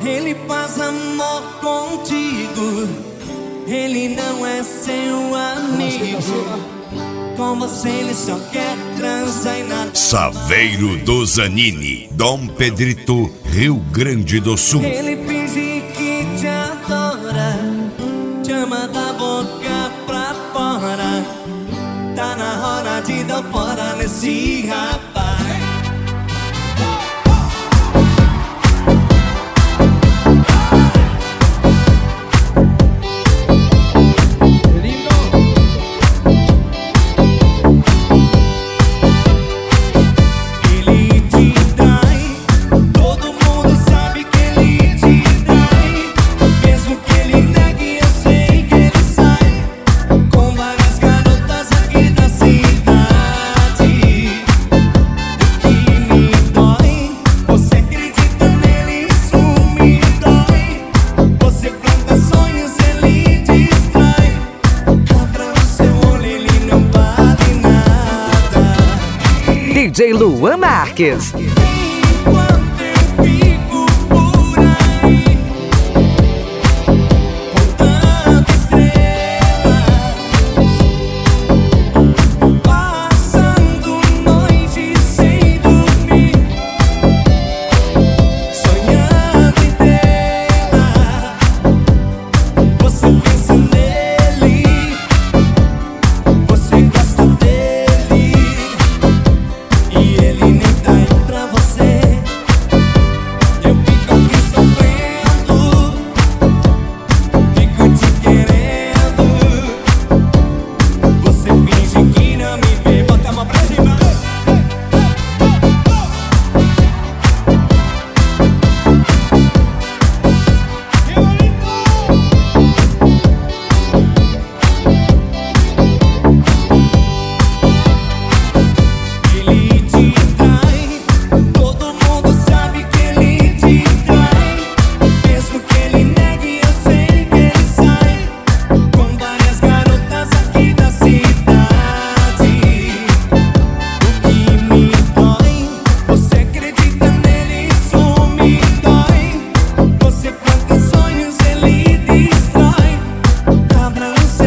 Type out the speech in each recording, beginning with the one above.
Ele faz amor contigo, ele não é seu amigo. Com você ele só quer transar e nada. Saveiro do Zanini, Dom Pedrito, Rio Grande do Sul. Ele finge que te adora, te ama da boca pra fora. Tá na hora de dar fora nesse rapaz. DJ Luan Marques.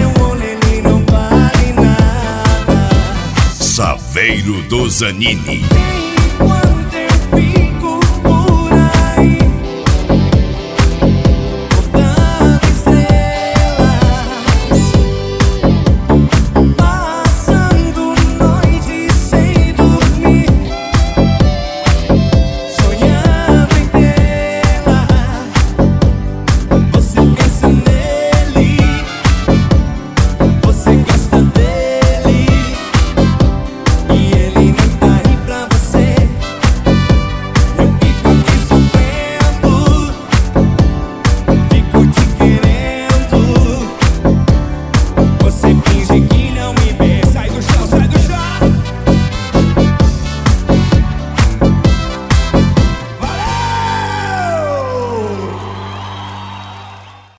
Saveiro do Zanini.